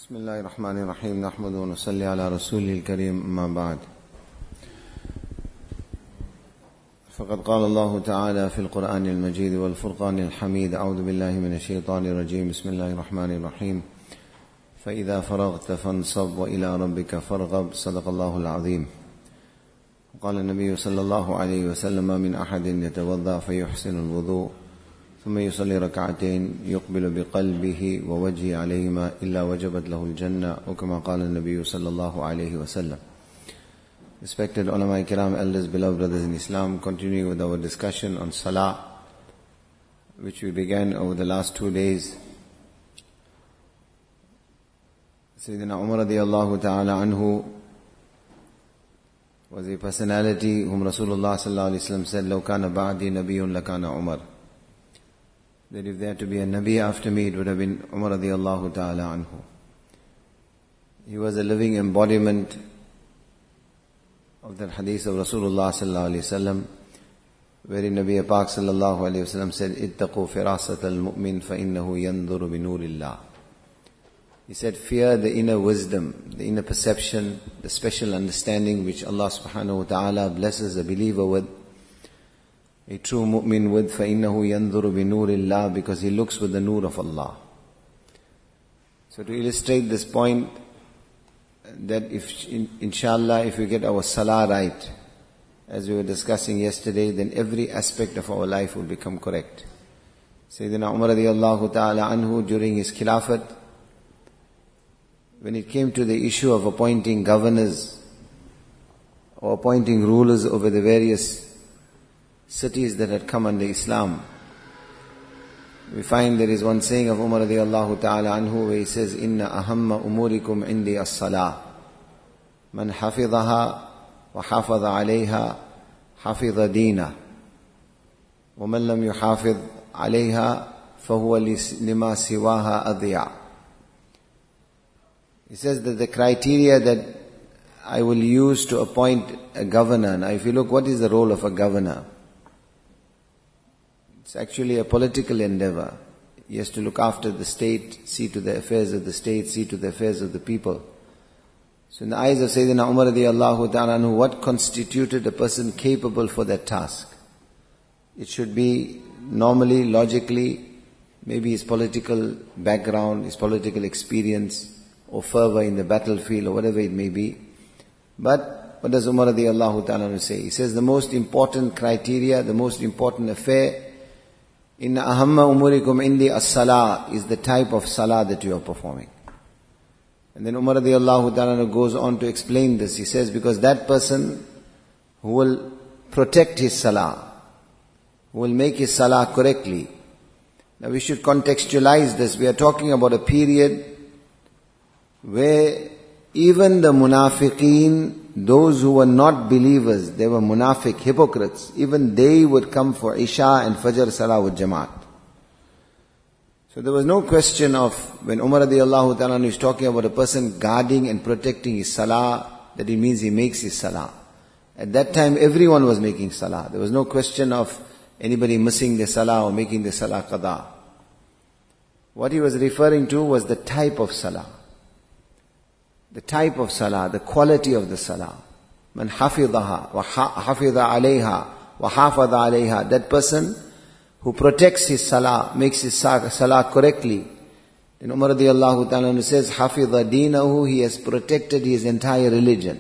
بسم الله الرحمن الرحيم نحمد ونصلي على رسوله الكريم أما بعد فقد قال الله تعالى في القرآن المجيد والفرقان الحميد أعوذ بالله من الشيطان الرجيم بسم الله الرحمن الرحيم فإذا فرغت فانصب وإلى ربك فارغب صدق الله العظيم. قال النبي صلى الله عليه وسلم من أحد يتوضأ فيحسن الوضوء ثم يصلي ركعتين يقبل بقلبه ووجهه عليهما إلا وجبت له الجنة وكما قال النبي صلى الله عليه وسلم. Respected ulama kiram, elders, beloved brothers in Islam, continuing with our discussion on Salah, which we began over the last 2 days. Sayyidina Umar radiyallahu ta'ala anhu was a personality whom Rasulullah sallallahu alayhi wa sallam said, لَوْ كَانَ بَعْدِي نَبِيٌّ لَكَانَ عُمَرٌ. That if there had to be a Nabi after me, it would have been Umar radiyallahu ta'ala anhu. He was a living embodiment of that hadith of Rasulullah sallallahu alayhi wa sallam, wherein Nabi Pak sallallahu alayhi wa sallam said, اتَّقُوا فِرَاسَةَ الْمُؤْمِنِ فَإِنَّهُ يَنْظُرُ بِنُورِ اللَّهِ. He said, fear the inner wisdom, the inner perception, the special understanding which Allah subhanahu wa ta'ala blesses a believer with, a true mu'min with, فَإِنَّهُ يَنْظُرُ بِنُورِ اللَّهِ, because he looks with the nur of Allah. So to illustrate this point, that if, inshallah, if we get our salah right, as we were discussing yesterday, then every aspect of our life will become correct. Sayyidina Umar radiyallahu ta'ala anhu, during his khilafat, when it came to the issue of appointing governors or appointing rulers over the various cities that had come under Islam, we find there is one saying of Umar radiyallahu ta'ala anhu where he says, Inna ahamma umurikum indi as-salah. Man hafidhaha wa hafadha alayha hafidha deena. Wa man lam yuhafidh alayha fahuwa lima siwaha adhiya. He says that the criteria that I will use to appoint a governor. Now if you look, what is the role of a governor? It's actually a political endeavor. He has to look after the state, see to the affairs of the state, see to the affairs of the people. So in the eyes of Sayyidina Umar radiyallahu ta'ala anhu, what constituted a person capable for that task? It should be normally, logically, maybe his political background, his political experience, or fervor in the battlefield, or whatever it may be. But what does Umar radiyallahu ta'ala anhu say? He says the most important criteria, the most important affair, Inna ahamma umurikum indi as-salah, is the type of salah that you are performing. And then Umar radiyallahu ta'ala goes on to explain this. He says, because that person who will protect his salah, who will make his salah correctly. Now we should contextualize this. We are talking about a period where even the munafiqeen, those who were not believers, they were munafiq, hypocrites, even they would come for Isha and Fajr Salah with Jamaat. So there was no question of, when Umar radiyallahu ta'ala is talking about a person guarding and protecting his Salah, that it means he makes his Salah. At that time everyone was making Salah. There was no question of anybody missing the Salah or making the Salah qada. What he was referring to was the type of Salah. The type of salah, the quality of the salah. Man hafidhaha wa hafidha alayha wa hafadha alayha. That person who protects his salah, makes his salah correctly. Then Umar radiyallahu ta'ala says, hafidha deenahu, he has protected his entire religion.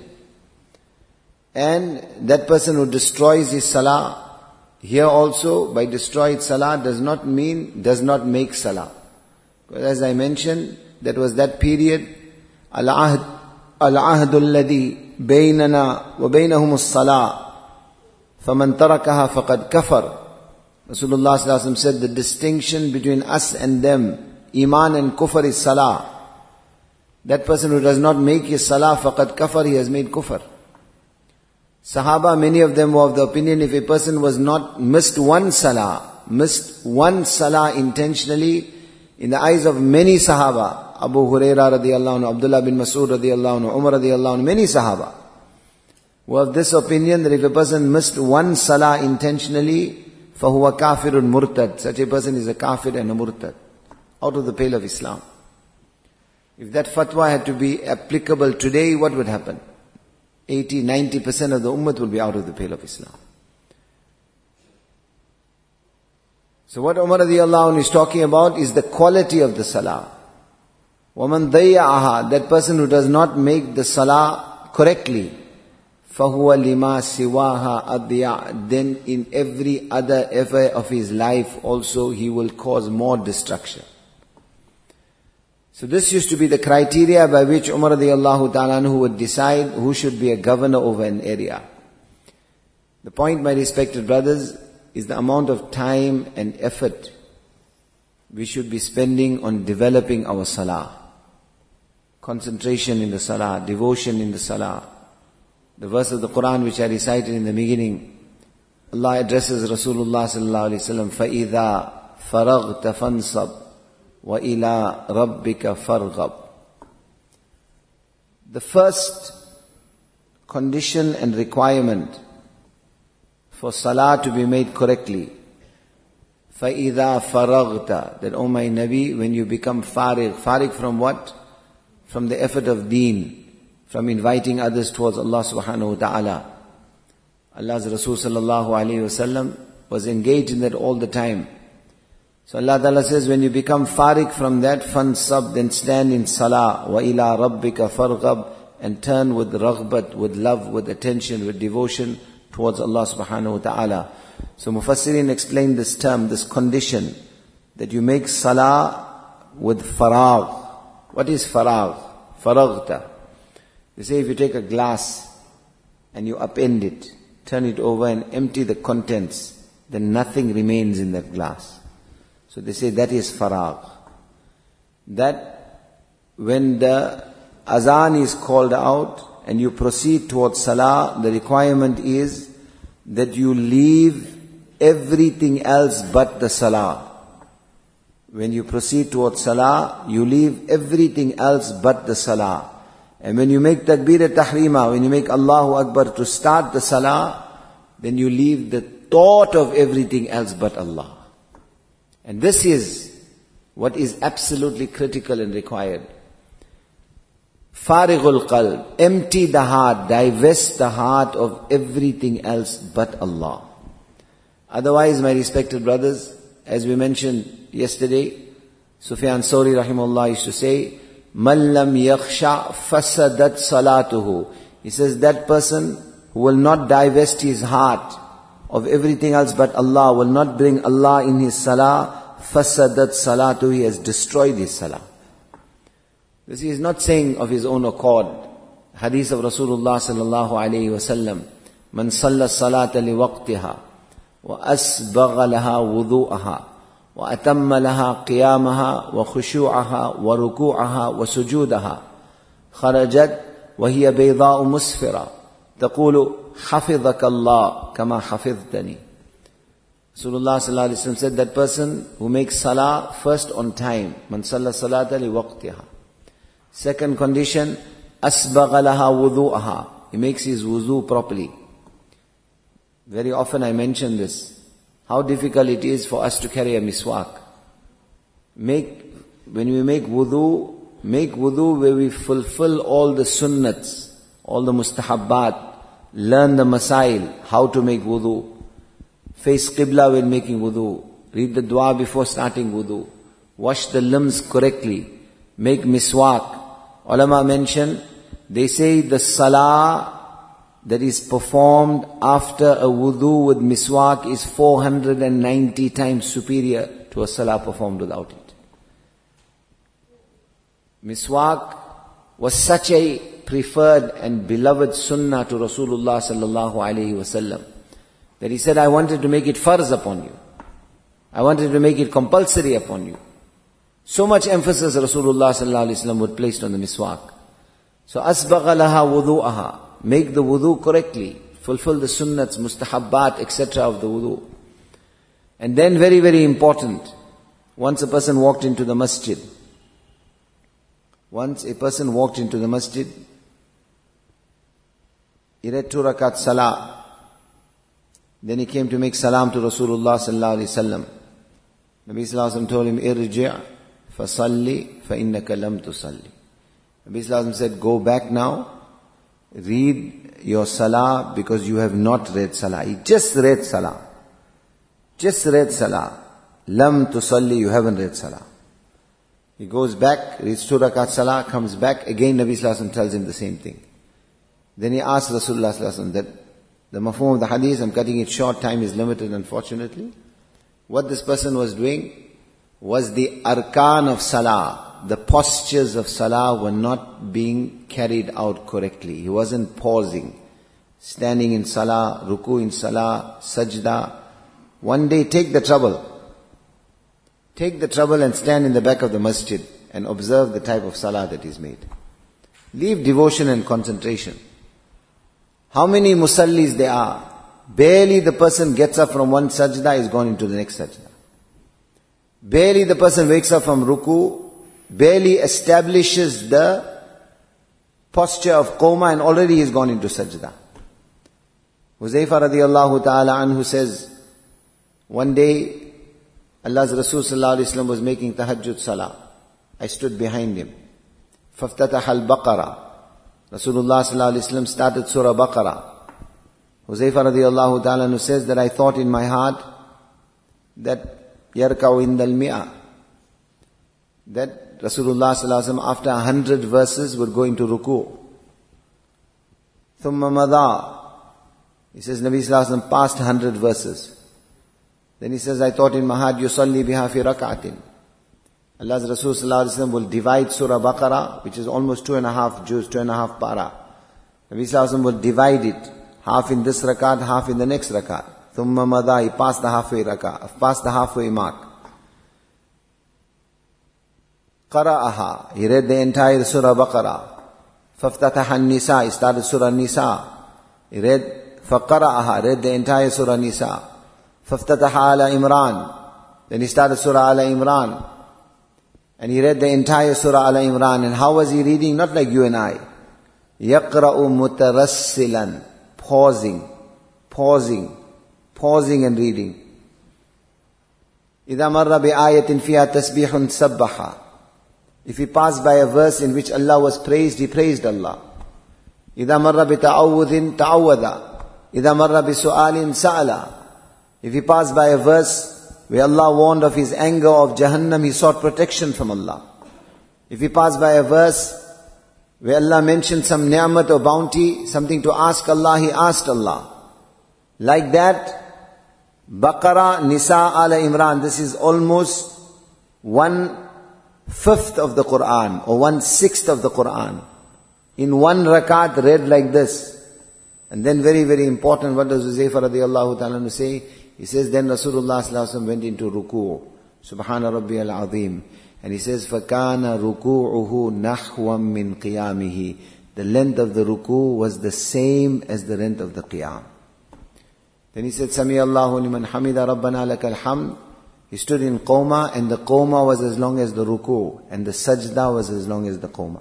And that person who destroys his salah, here also by destroyed salah does not make salah. Because as I mentioned, that was that period, العهد الذي بيننا وبينهم الصلاة فمن تركها فقد كفر. Rasulullah sallallahu alaihi wasallam said the distinction between us and them, iman and kufr, is salah. That person who does not make his salah, faqad kafar, he has made kufr. Sahaba, many of them were of the opinion, if a person was not missed one salah intentionally, in the eyes of many Sahaba, Abu Huraira radiyallahu anhu, Abdullah bin Mas'ud radiyallahu anhu, Umar radiyallahu anhu, many Sahaba were of this opinion that if a person missed one salah intentionally, فَهُوَ كَافِرٌ مُرْتَدٌ, such a person is a kafir and a murtad, out of the pale of Islam. If that fatwa had to be applicable today, what would happen? 80-90% of the ummah will be out of the pale of Islam. So what Umar radiallahu anhu is talking about is the quality of the salah. وَمَنْ ضَيَّعَهَا, that person who does not make the salah correctly, فَهُوَ لِمَا سِوَاهَا أَضْيَعْ, then in every other affair of his life also he will cause more destruction. So this used to be the criteria by which Umar radiallahu ta'ala anhu would decide who should be a governor over an area. The point, my respected brothers, is the amount of time and effort we should be spending on developing our salah. Concentration in the salah, devotion in the salah. The verse of the Quran which I recited in the beginning, Allah addresses Rasulullah sallallahu alaihi wasallam, فَإِذَا فَرَغْتَ فَانْصَبْ وَإِلَىٰ رَبِّكَ فَارْغَبْ. The first condition and requirement for salah to be made correctly, فَإِذَا فَرَغْتَ, that, O my Nabi, when you become farig from what? From the effort of deen, from inviting others towards Allah subhanahu wa ta'ala. Allah's Rasul sallallahu alayhi wa sallam was engaged in that all the time. So Allah Ta'ala says, when you become farig from that, fansab, then stand in salah, wa ila rabbika farghab, and turn with raghbat, with love, with attention, with devotion towards Allah subhanahu wa ta'ala. So Mufassirin explained this term, this condition, that you make salah with faragh. What is faragh? Faraghta. They say if you take a glass and you upend it, turn it over and empty the contents, then nothing remains in that glass. So they say that is faragh. That when the azan is called out and you proceed towards salah, the requirement is that you leave everything else but the salah. When you proceed towards salah, you leave everything else but the salah. And when you make takbir tahrima, when you make Allahu Akbar to start the salah, then you leave the thought of everything else but Allah. And this is what is absolutely critical and required. Farighul qalb, empty the heart, divest the heart of everything else but Allah. Otherwise, my respected brothers, as we mentioned yesterday, Sufyan Sawri rahimahullah used to say, Man lam yakhsha fasadat salatuhu. He says that person who will not divest his heart of everything else but Allah, will not bring Allah in his salah, fasadat salatuhu, he has destroyed his salah. This he is not saying of his own accord. Hadith of Rasulullah sallallahu alayhi wa sallam, Man salla salata li waqtiha, wa asbagha laha wudu'aha, وأتم لها قيامها وخشوعها وركوعها وسجودها خرجت وهي بيضاء مسفرة تقول حفظك الله كما حفظتني. Rasulullah sallallahu alaihi wasallam said that person who makes salah first on time, man salla salata li waqtiha. Second condition, asbagha laha wudu'aha, he makes his wudu properly. Very often I mention this. How difficult it is for us to carry a miswak. When we make wudu where we fulfill all the sunnats, all the mustahabbat, learn the masail, how to make wudu, face qibla when making wudu, read the dua before starting wudu, wash the limbs correctly, make miswak. Ulama mention, they say the salah that is performed after a wudu with miswak is 490 times superior to a salah performed without it. Miswak was such a preferred and beloved sunnah to Rasulullah sallallahu alaihi wasallam that he said, I wanted to make it farz upon you. I wanted to make it compulsory upon you. So much emphasis Rasulullah sallallahu alaihi wasallam would place on the miswak. So asbagha laha wudu'aha, make the wudu correctly, fulfill the sunnats, mustahabbat, etc. of the wudu. And then very, very important, once a person walked into the masjid, he read 2 rakat salah, then he came to make salam to Rasulullah sallallahu alaihi wasallam. Nabi sallallahu alaihi wasallam told him, irji' fasalli fa innaka lam tusalli. Nabi Sallallahu Alaihi Wasallam said, go back now, read your salah because you have not read salah. He just read salah. Just read salah. Lam tusalli, you haven't read salah. He goes back, reads 2 rakat salah, comes back, again Nabi Sallallahu Alaihi Wasallam tells him the same thing. Then he asks Rasulullah Sallallahu Alaihi Wasallam that, the mafhum of the hadith, I'm cutting it short, time is limited unfortunately. What this person was doing was the arkan of salah, the postures of salah were not being carried out correctly. He wasn't pausing, standing in salah, ruku in salah, sajda. One day take the trouble. Take the trouble and stand in the back of the masjid and observe the type of salah that is made. Leave devotion and concentration. How many musallis there are? Barely the person gets up from one sajda, is gone into the next sajda. Barely the person wakes up from ruku, barely establishes the posture of qawma and already is gone into sajda. Huzaifa radiallahu ta'ala anhu says, one day Allah's Rasul sallallahu alayhi wa sallam was making tahajjud salah. I stood behind him. فَافْتَتَحَ الْبَقَرَةِ Rasulullah sallallahu alayhi wa sallam started Surah Baqarah. Huzaifa radiallahu ta'ala anhu says that I thought in my heart that يَرْكَعُ إِنْدَ الْمِئَةِ, that Rasulullah sallallahu alayhi wa sallam after 100 verses would go into ruku. ثُمَّ مَضَى, he says Nabi sallallahu alayhi wa sallam passed 100 verses. Then he says, I thought in my heart, يُصَلِّي بِهَا فِي رَكَعَةٍ. Allah's Rasul sallallahu alayhi wa sallam will divide Surah Baqarah, which is almost 2.5 juz, 2.5 para. Nabi sallallahu alayhi wa sallam will divide it, half in this rakat, half in the next rakat. ثُمَّ مَضَى, he passed the halfway mark. قَرَأَهَا, he read the entire Surah Baqarah. فَافْتَتَحَ النِّسَاء, he started Surah Nisa. He read, فَقَرَأَهَا, read the entire Surah Nisa. فَافْتَتَحَ عَلَى Imran, then he started Surah Ala Imran. And he read the entire Surah Ala Imran. And how was he reading? Not like you and I. يَقْرَأُ مُتَرَسِّلًا, pausing and reading. إِذَا مَرَّ بِآيَةٍ فِيهَا تَسْبِيحٌ سَبَّحَ. If he passed by a verse in which Allah was praised, he praised Allah. إِذَا مَرَّ بِتَعَوُّذٍ تَعَوَّذَ. إِذَا مَرَّ بِسُؤَالٍ سَأَلَ. If he passed by a verse where Allah warned of his anger of Jahannam, he sought protection from Allah. If he passed by a verse where Allah mentioned some ni'mat or bounty, something to ask Allah, he asked Allah. Like that, Baqarah, Nisa, Ala Imran, this is almost 1/5 of the Quran or 1/6 of the Quran. In one rakat read like this. And then very, very important, what does Huzaifa radiallahu ta'ala say? He says, then Rasulullah sallallahu alaihi wasallam went into ruku'. Subhana Rabbiyal Azim. And he says, فَكَانَ رُكُوعُهُ نَحْوًا مِّن قِيَامِهِ. The length of the ruku' was the same as the length of the qiyam. Then he said, Sami Allahu liman hamida Rabbana lakal hamd. He stood in qawma, and the qawma was as long as the ruku', and the sajda was as long as the qawma.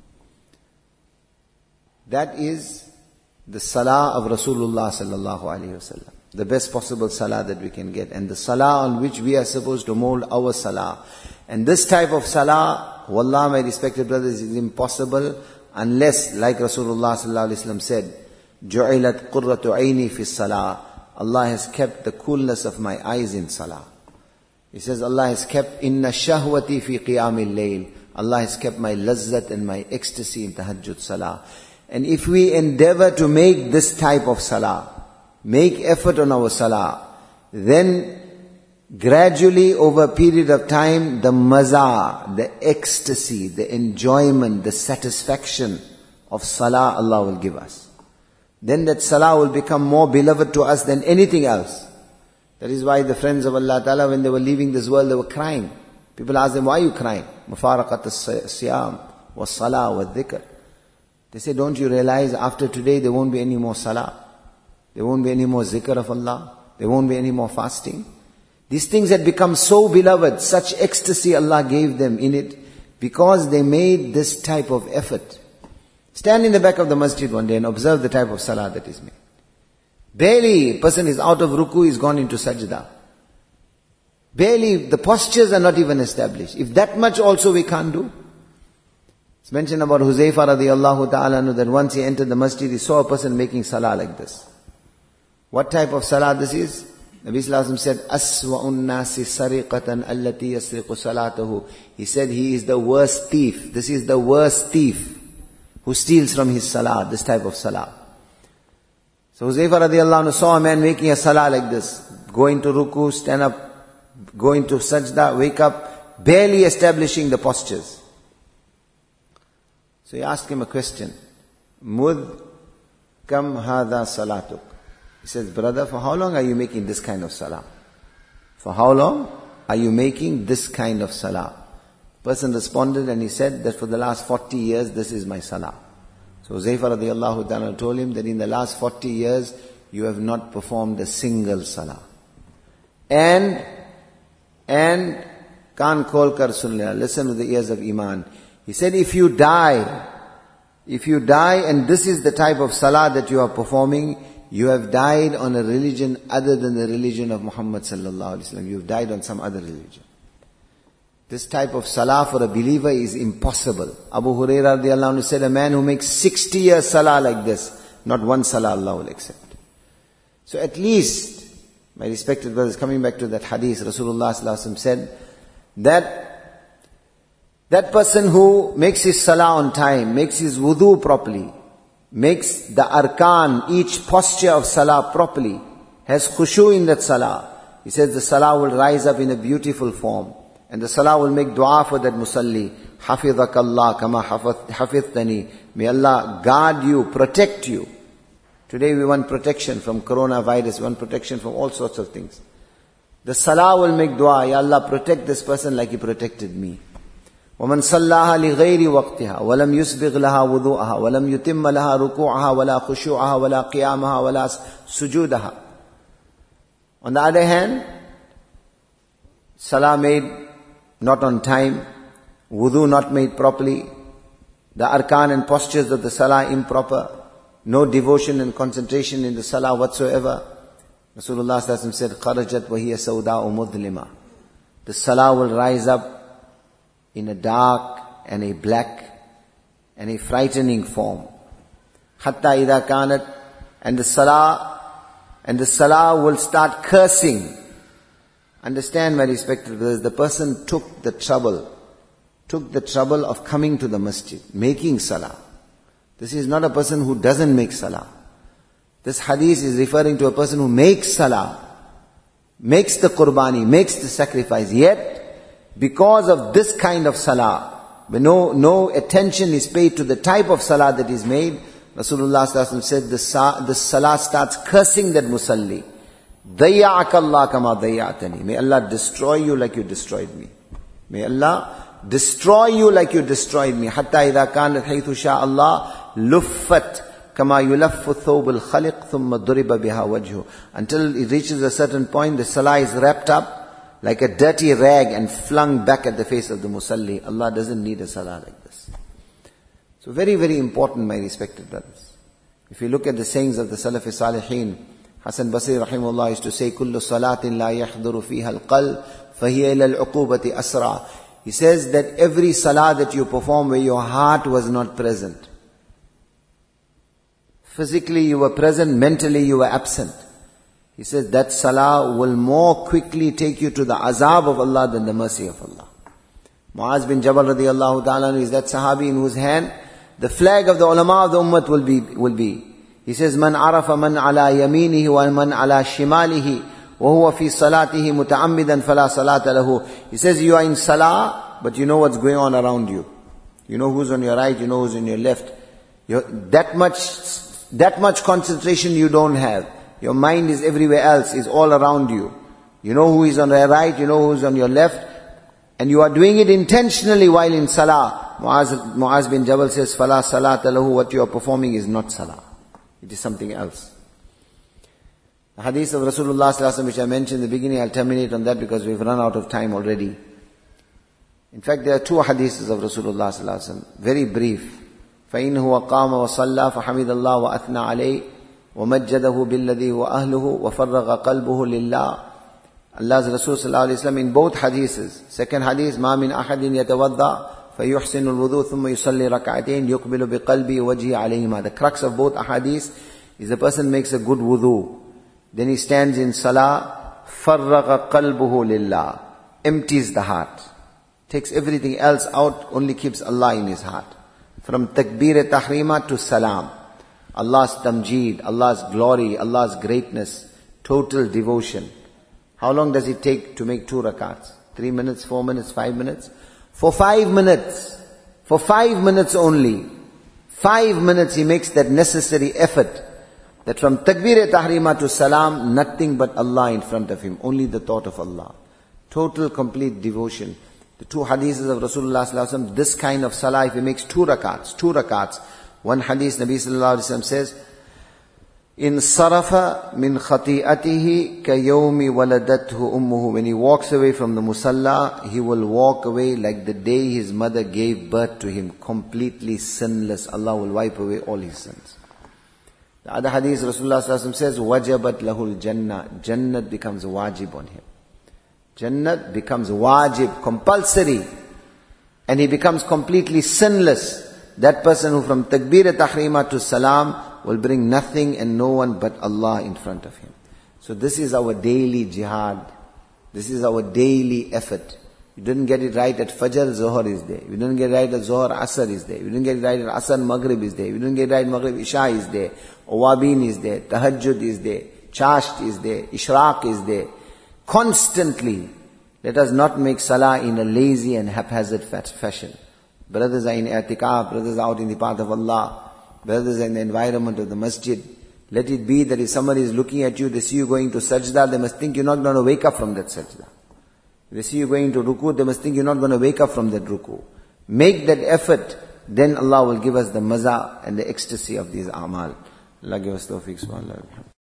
That is the salah of Rasulullah sallallahu alaihi wasallam. The best possible salah that we can get. And the salah on which we are supposed to mold our salah. And this type of salah, wallah, my respected brothers, is impossible unless, like Rasulullah sallallahu alaihi wasallam said, جُعِلَتْ قُرَّةُ عَيْنِي فِي الصَّلَاةِ. Allah has kept the coolness of my eyes in salah. He says, Allah has kept inna shahwati fi qiyamil layl. Allah has kept my lazzat and my ecstasy in tahajjud salah. And if we endeavor to make this type of salah, make effort on our salah, then gradually over a period of time, the maza, the ecstasy, the enjoyment, the satisfaction of salah Allah will give us. Then that salah will become more beloved to us than anything else. That is why the friends of Allah Ta'ala, when they were leaving this world, they were crying. People asked them, why are you crying? Mufaraqat as-siyam, was-salah, was-dhikr. They say, don't you realize after today there won't be any more salah? There won't be any more zikr of Allah. There won't be any more fasting. These things had become so beloved, such ecstasy Allah gave them in it, because they made this type of effort. Stand in the back of the masjid one day and observe the type of salah that is made. Barely, person is out of ruku, he's gone into sajda. Barely, the postures are not even established. If that much also we can't do. It's mentioned about Huzaifa radiallahu ta'ala anhu that once he entered the masjid, he saw a person making salah like this. What type of salah this is? Nabi sallallahu alaihi wasallam said, "Aswa'un nasi sariqatan allati yasriqu salatahu." He said he is the worst thief. This is the worst thief who steals from his salah, this type of salah. So Huzaifa radiallahu anhu saw a man making a salah like this. Go into ruku, stand up, go into sajda, wake up, barely establishing the postures. So he asked him a question. Mudh kam hadha salatuk. He says, brother, for how long are you making this kind of salah? For how long are you making this kind of salah? Person responded and he said that for the last 40 years, this is my salah. So Huzaifa radiallahu ta'ala told him that in the last 40 years, you have not performed a single salah. And kan khol kar sun le, listen with the ears of Iman. He said, if you die and this is the type of salah that you are performing, you have died on a religion other than the religion of Muhammad sallallahu alaihi wasallam. You have died on some other religion. This type of salah for a believer is impossible. Abu Hurairah radiallahu anhu said, a man who makes 60 years salah like this, not one salah Allah will accept. So at least, my respected brothers, coming back to that hadith, Rasulullah sallallahu alaihi wasallam said that person who makes his salah on time, makes his wudu properly, makes the arkan, each posture of salah properly, has khushu in that salah. He says the salah will rise up in a beautiful form. And the salah will make dua for that musalli. Hafizakallah kama hafidhtani. May Allah guard you, protect you. Today we want protection from coronavirus, we want protection from all sorts of things. The salah will make dua, Ya Allah, protect this person like He protected me. وَمَنْ صَلَّاهَا لِغَيْرِ وَقْتِهَا وَلَمْ يُسْبِغْ لَهَا وُضُوءَهَا وَلَمْ يُتِمَّ لَهَا رُكُوعَهَا وَلَا خُشُوعَهَا وَلَا قِيَامَهَا وَلَا سُجُودَهَا. On the other hand, salah made not on time, wudu not made properly, the arkan and postures of the salah improper, no devotion and concentration in the salah whatsoever. Rasulullah sallallahu alaihi wasallam said, "Kharajat wa hiya sawda'u mudlima." The salah will rise up in a dark and a black and a frightening form. Hatta idha kanat, and the salah will start cursing. Understand, my respected brothers, the person took the trouble of coming to the masjid, making salah. This is not a person who doesn't make salah. This hadith is referring to a person who makes salah, makes the qurbani, makes the sacrifice, yet because of this kind of salah, when no attention is paid to the type of salah that is made, Rasulullah sallallahu alaihi wasallam said the salah starts cursing that musalli. Dayya'aka Allah kama dayya'tani. May Allah destroy you like you destroyed me. May Allah destroy you like you destroyed me. Hatta idha kanat haythu sha'a Allah luffat kama yulaffu thawb al-khaliq thumma duriba biha wajhu. Until it reaches a certain point, the salah is wrapped up like a dirty rag and flung back at the face of the musalli. Allah doesn't need a salah like this. So very, very important, my respected brothers. If you look at the sayings of the Salafi Salihin, Hasan Basri rahimahullah used to say, كُلُّ صَلَاةٍ لَا يَحْضُرُ فِيهَا الْقَلْبِ فَهِيَ إِلَى الْعُقُوبَةِ أَسْرَى. He says that every salah that you perform where your heart was not present. Physically you were present, mentally you were absent. He says that salah will more quickly take you to the azab of Allah than the mercy of Allah. Muaz bin Jabal radiallahu ta'ala is that sahabi in whose hand the flag of the ulama of the ummah will be. He says, "Man arafa man ala yaminihi wa man ala shimalihi wa huwa fi salatihi muta'ammidan fala salata lahu." He says, you are in salah, but you know what's going on around you. You know who's on your right, you know who's on your left. That much concentration you don't have. Your mind is everywhere else, is all around you. You know who is on your right, you know who's on your left. And you are doing it intentionally while in salah. Muaz bin Jabal says, "Fala salata lahu," what you are performing is not salah. It is something else. The hadith of Rasulullah sallallahu alaihi wasallam, which I mentioned in the beginning, I'll terminate on that because we've run out of time already. In fact, there are two hadiths of Rasulullah sallallahu alaihi wasallam, very brief. فَإِنْهُ وَقَامَ وَصَلَّى فَحَمِدَ اللَّهَ وَأَثْنَى عَلَيْهِ وَمَجَّدَهُ بِالَّذِي هُوَ أَهْلُهُ وَفَرَّغَ قَلْبُهُ لِلَّهِ. Allah's Rasul sallallahu alaihi wasallam in both hadiths. Second hadith, مَا مِنْ أَحَدٍ يَتَوَضَّى فَيُحْسِنُ الْوُضُوء ثُمَّ يُصَلِّي رَكْعَتَيْنِ يُقْبِلُ بِقَلْبِهِ وَجْهِهِ عَلَيْهِمَا. The crux of both ahadith is the person makes a good wudu. Then he stands in salah, فَرَّغَ قَلْبُهُ لِلَّهِ, empties the heart. Takes everything else out, only keeps Allah in his heart. From takbir tahrima to salam. Allah's tamjeed, Allah's glory, Allah's greatness, total devotion. How long does it take to make 2 rakats? 3 minutes, 4 minutes, 5 minutes? For 5 minutes. For 5 minutes only. 5 minutes he makes that necessary effort. That from takbir tahrima to salam, nothing but Allah in front of him. Only the thought of Allah. Total, complete devotion. The 2 hadiths of Rasulullah sallallahu alaihi wasallam, this kind of salah, if he makes 2 rakats. One hadith, Nabi sallallahu alaihi wasallam says, in sarafa min khati'atihi ka yawmi waladathu ummuhu. When he walks away from the musalla, he will walk away like the day his mother gave birth to him, completely sinless. Allah will wipe away all his sins. The other hadith, Rasulullah sallallahu alaihi wasallam says, wajabat lahul jannah. Jannat becomes wajib on him. Jannat becomes wajib, compulsory. And he becomes completely sinless. That person who from takbir tahrima to salam will bring nothing and no one but Allah in front of him. So this is our daily jihad. This is our daily effort. You didn't get it right at Fajr, Zohar is there. You didn't get it right at Zohar, Asr is there. You didn't get it right at Asr, Maghrib is there. You didn't get it right, Maghrib, Isha is there. Awabin is there. Tahajjud is there. Chasht is there. Ishraq is there. Constantly. Let us not make salah in a lazy and haphazard fashion. Brothers are in i'tikaf, brothers are out in the path of Allah, brothers are in the environment of the masjid. Let it be that if somebody is looking at you, they see you going to sajda, they must think you're not going to wake up from that sajda. If they see you going to ruku, they must think you're not going to wake up from that ruku. Make that effort, then Allah will give us the maza and the ecstasy of these a'mal. Allah give us tawfiq, subhanallah.